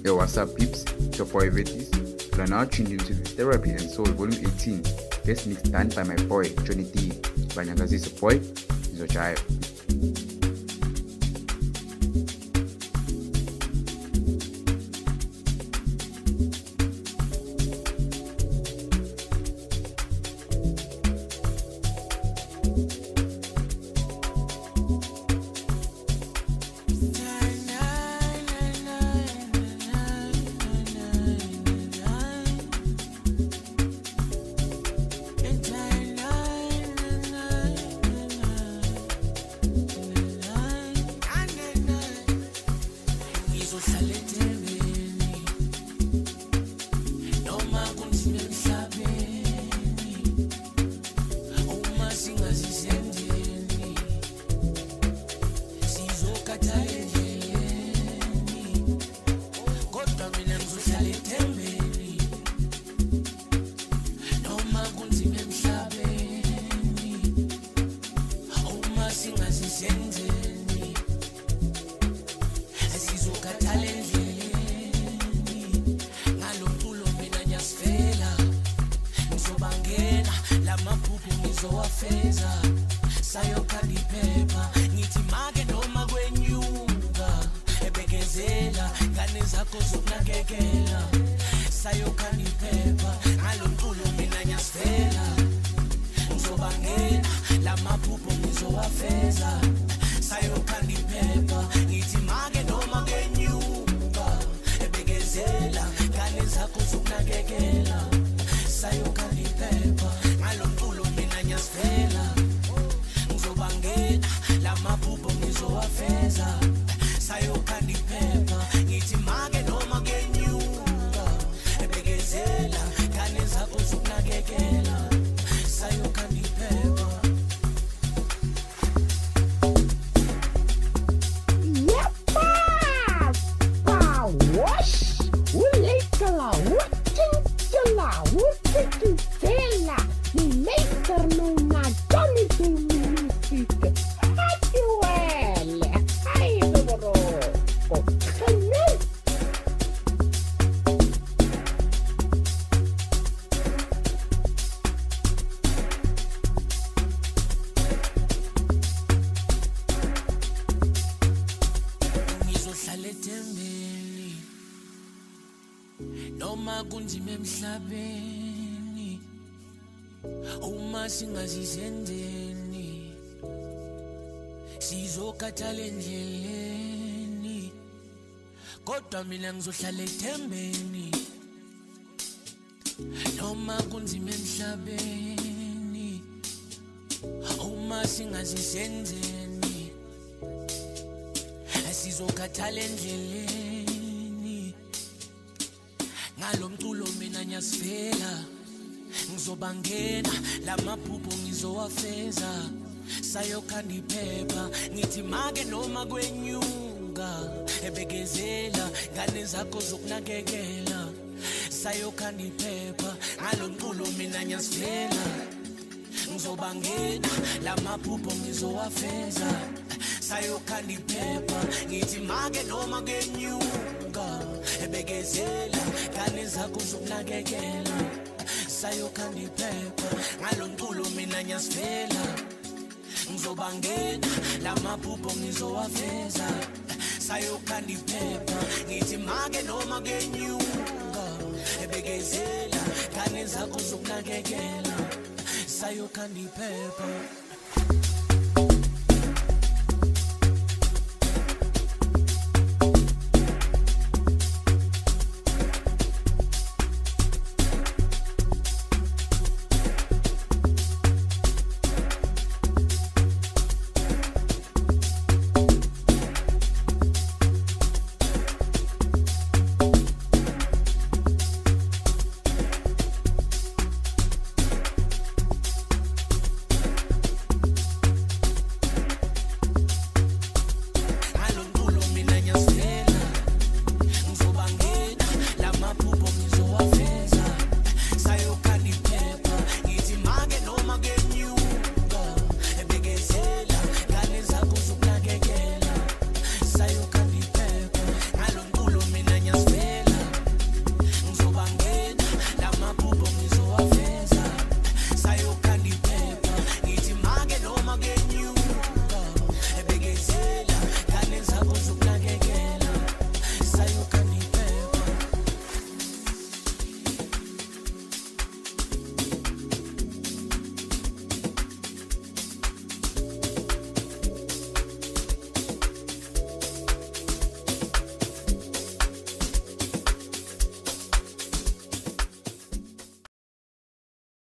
Yo, what's up, peeps? It's your boy Vetis. You are now tuned into the Therapy and Soul Volume 18. This mix done by my boy Johnny D. Banyangazisa boy, Izochayo. Noma kunzima emhlabeni uma singazizendeni sizokhathala endleleni kodwa mina ngizohlala ethembeni noma kunzima emhlabeni uma singazizendeni sizokhathala endleleni ngalomculo mina nyasifela ngizobangena lamaphupho ngizowafeza sayokhanda iphepha ngithi make noma kwenyuka ebekezela ngane zakho zokunakekela sayokhanda iphepha ngalomculo mina nyasifela ngizobangena lamaphupho ngizowafeza sayokhanda iphepha ngithi make noma kwenyuka ebekezela ngane zakho zokunakekela sayokhanda iphepha ngalomculo mina nyasifela ngizobangena lamaphupho ngizowafeza sayokhanda iphepha ngithi make noma kwenyuka ebekezela ngane zakho zokunakekela sayokhanda iphepha